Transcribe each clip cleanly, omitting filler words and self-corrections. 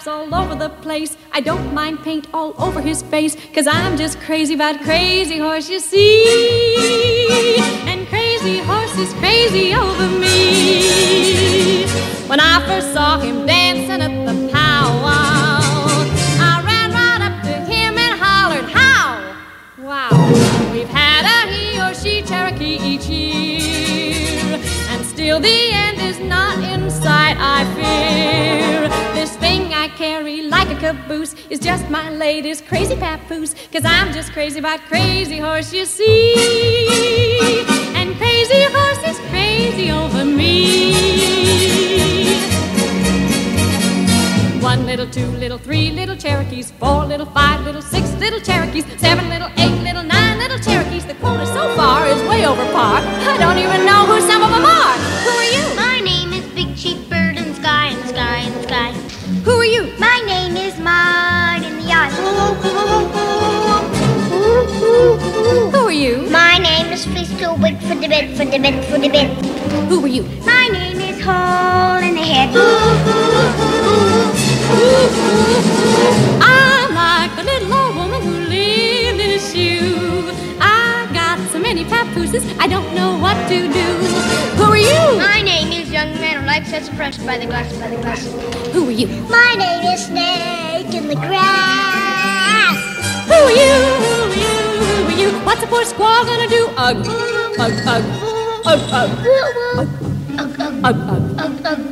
stripes all over the place. I don't mind paint all over his face, 'cause I'm just crazy about Crazy Horse, you see. And Crazy Horse is crazy over me. When I first saw him dancing at the powwow, I ran right up to him and hollered, "How? Wow, we've had a he or she Cherokee each year, and still the end is not in sight, I fear. This thing I carry like a caboose is just my latest crazy papoose, 'cause I'm just crazy about Crazy Horse, you see. And Crazy Horse is crazy over me. One little, two little, three little Cherokees, 4 little, 5 little, 6 little Cherokees, 7 little, 8 little, 9 little Cherokees. The quota so far is way over par. I don't even know who some of them are. Who are you? My name is Big Chief Bird in the sky, in the sky, in the sky. Who are you? My name is Mud in the eye. Who are you? My name is Fleece Too Big for the bit, for the bit, for the bit. Who are you? My name is Hole in the Head. I'm like the little old woman who lived in a shoe. I got so many papooses, I don't know what to do. Who are you? My name is Young Man Who Likes Us Fresh by the glass, by the glass. Who are you? My name is Snake in the grass. Who are you? Who are you? Who are you? What's a poor squaw gonna do? Ugh, ugh, ugh, ugh, ugh, ugh, ugh, ugh, ugh.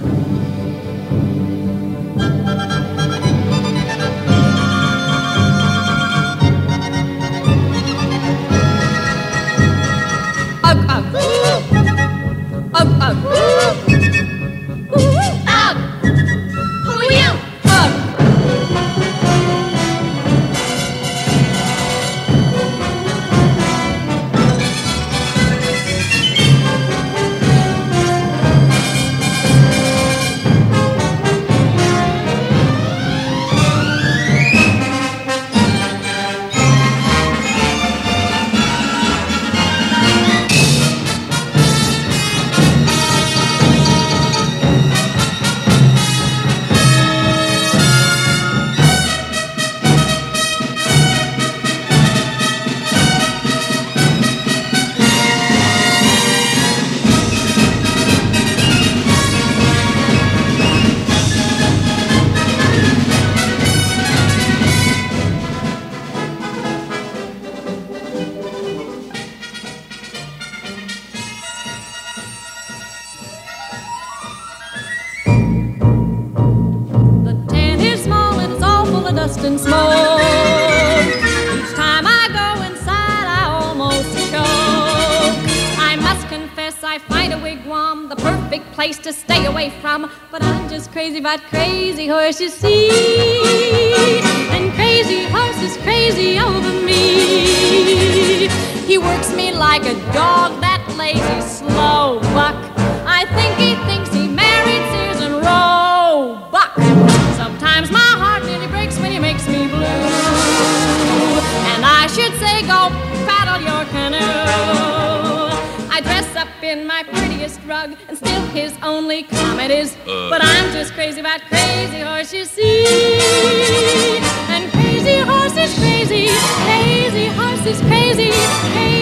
And smoke. Each time I go inside, I almost choke. I must confess I find a wigwam the perfect place to stay away from, but I'm just crazy about Crazy Horse, you see. And Crazy Horse is crazy over me. He works me like a dog, that lazy slow buck. I think he thinks he married Sears and Roebuck. Sometimes my heart nearly breaks when he makes me blue, and I should say go paddle your canoe. I dress up in my prettiest rug, and still his only comment is, but I'm just crazy about Crazy Horse, you see. And Crazy Horse is crazy, Crazy Horse is crazy, crazy